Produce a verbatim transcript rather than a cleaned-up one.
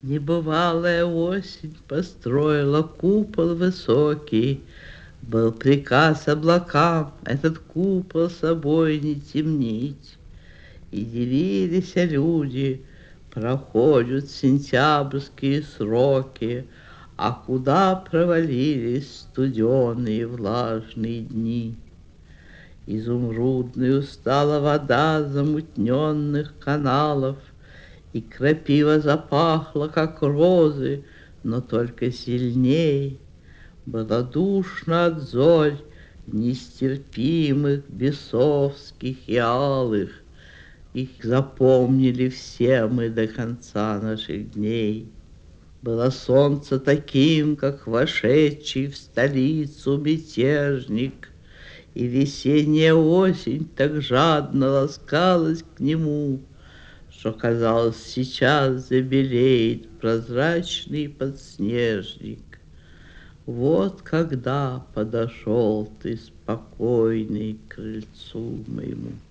Небывалая осень построила купол высокий. Был приказ облакам этот купол собой не темнить. И дивились люди, проходят сентябрьские сроки, А куда провалились студеные влажные дни. Изумрудной стала вода замутненных каналов, И крапива запахла, как розы, но только сильней. Было душно от зорь нестерпимых, бесовских и алых. Их запомнили все мы до конца наших дней. Было солнце таким, как вошедший в столицу мятежник, И весенняя осень так жадно ласкалась к нему, Что, казалось, сейчас забелеет прозрачный подснежник. Вот когда подошел ты спокойный к крыльцу моему.